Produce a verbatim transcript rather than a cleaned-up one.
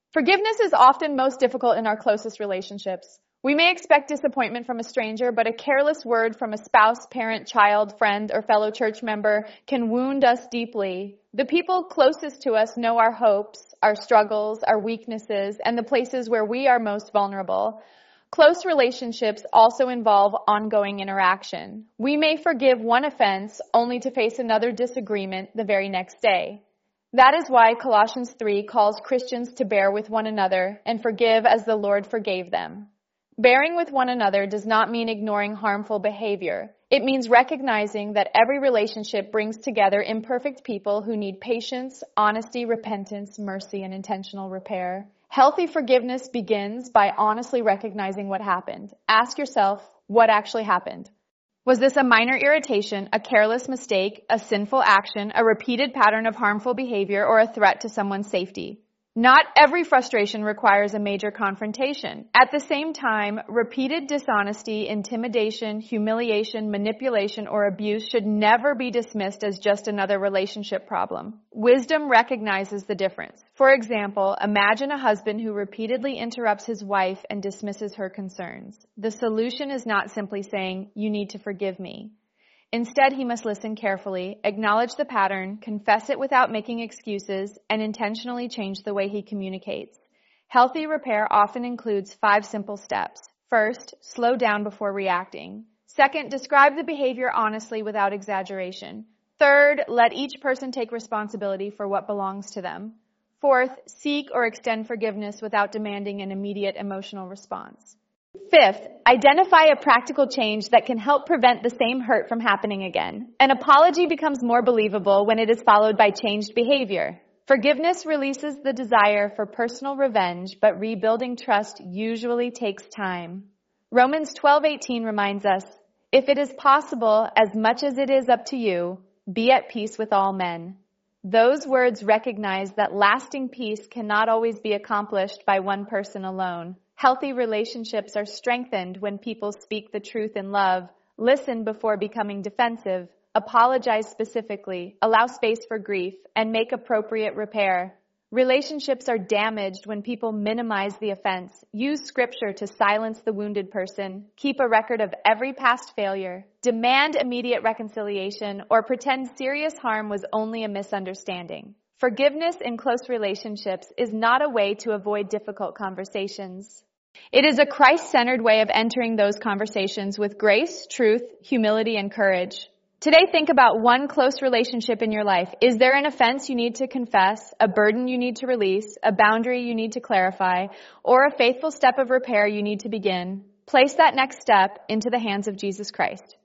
Forgiveness is often most difficult in our closest relationships. We may expect disappointment from a stranger, but a careless word from a spouse, parent, child, friend, or fellow church member can wound us deeply. The people closest to us know our hopes, our struggles, our weaknesses, and the places where we are most vulnerable. Close relationships also involve ongoing interaction. We may forgive one offense only to face another disagreement the very next day. That is why Colossians three calls Christians to bear with one another and forgive as the Lord forgave them. Bearing with one another does not mean ignoring harmful behavior. It means recognizing that every relationship brings together imperfect people who need patience, honesty, repentance, mercy, and intentional repair. Healthy forgiveness begins by honestly recognizing what happened. Ask yourself, what actually happened? Was this a minor irritation, a careless mistake, a sinful action, a repeated pattern of harmful behavior, or a threat to someone's safety? Not every frustration requires a major confrontation. At the same time, repeated dishonesty, intimidation, humiliation, manipulation, or abuse should never be dismissed as just another relationship problem. Wisdom recognizes the difference. For example, imagine a husband who repeatedly interrupts his wife and dismisses her concerns. The solution is not simply saying, "You need to forgive me." Instead, he must listen carefully, acknowledge the pattern, confess it without making excuses, and intentionally change the way he communicates. Healthy repair often includes five simple steps. First, slow down before reacting. Second, describe the behavior honestly without exaggeration. Third, let each person take responsibility for what belongs to them. Fourth, seek or extend forgiveness without demanding an immediate emotional response. Fifth, identify a practical change that can help prevent the same hurt from happening again. An apology becomes more believable when it is followed by changed behavior. Forgiveness releases the desire for personal revenge, but rebuilding trust usually takes time. Romans twelve eighteen reminds us, "If it is possible, as much as it is up to you, be at peace with all men." Those words recognize that lasting peace cannot always be accomplished by one person alone. Healthy relationships are strengthened when people speak the truth in love, listen before becoming defensive, apologize specifically, allow space for grief, and make appropriate repair. Relationships are damaged when people minimize the offense, use scripture to silence the wounded person, keep a record of every past failure, demand immediate reconciliation, or pretend serious harm was only a misunderstanding. Forgiveness in close relationships is not a way to avoid difficult conversations. It is a Christ-centered way of entering those conversations with grace, truth, humility, and courage. Today, think about one close relationship in your life. Is there an offense you need to confess, a burden you need to release, a boundary you need to clarify, or a faithful step of repair you need to begin? Place that next step into the hands of Jesus Christ.